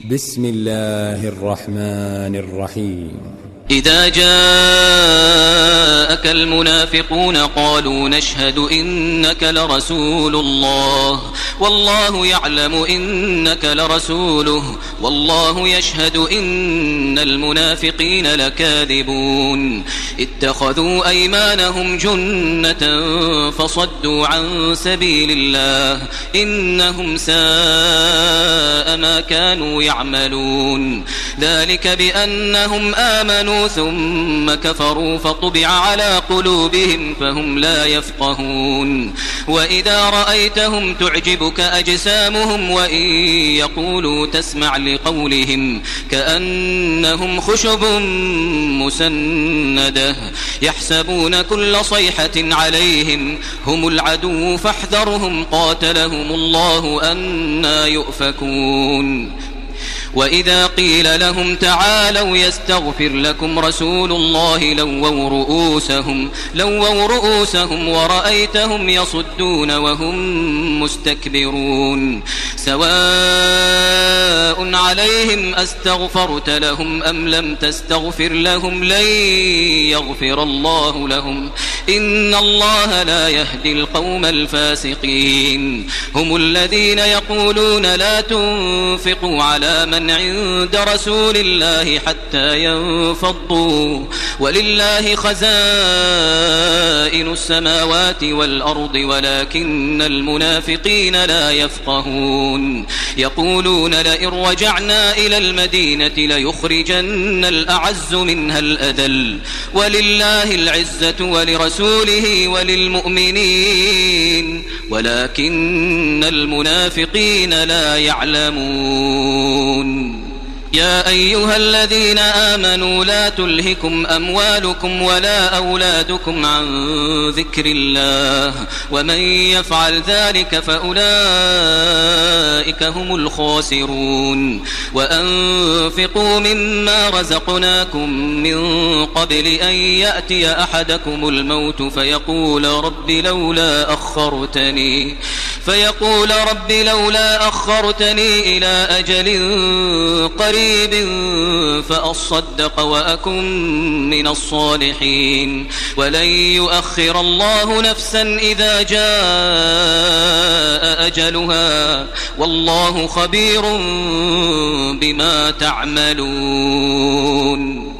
بسم الله الرحمن الرحيم. إذا جاءك المنافقون قالوا نشهد إنك لرسول الله والله يعلم إنك لرسوله والله يشهد إن المنافقين لكاذبون اتخذوا أيمانهم جنة فصدوا عن سبيل الله إنهم ساء ما كانوا يعملون ذلك بأنهم آمنوا ثم كفروا فطبع على قلوبهم فهم لا يفقهون وإذا رأيتهم تعجبك أجسامهم وإن يقولوا تسمع لقولهم كأنهم خشب مسندة يحسبون كل صيحة عليهم هم العدو فاحذرهم قاتلهم الله أنى يؤفكون وإذا قيل لهم تعالوا يستغفر لكم رسول الله لووا رؤوسهم ورأيتهم يصدون وهم مستكبرون سواء عليهم أستغفرت لهم أم لم تستغفر لهم لن يغفر الله لهم إن الله لا يهدي القوم الفاسقين هم الذين يقولون لا تنفقوا على من عند رسول الله حتى ينفضوا ولله خزائن السماوات والأرض ولكن المنافقين لا يفقهون يقولون لئن رجعنا إلى المدينة ليخرجن الأعز منها الأذل ولله العزة ولرسوله وللمؤمنين ولكن المنافقين لا يعلمون يا أيها الذين آمنوا لا تلهكم أموالكم ولا أولادكم عن ذكر الله ومن يفعل ذلك فأولئك هم الخاسرون وأنفقوا مما رزقناكم من قبل أن يأتي أحدكم الموت فيقول رب لولا أخرتني إلى أجل قريب فأصدق وأكن من الصالحين ولن يؤخر الله نفسا إذا جاء أجلها والله خبير بما تعملون.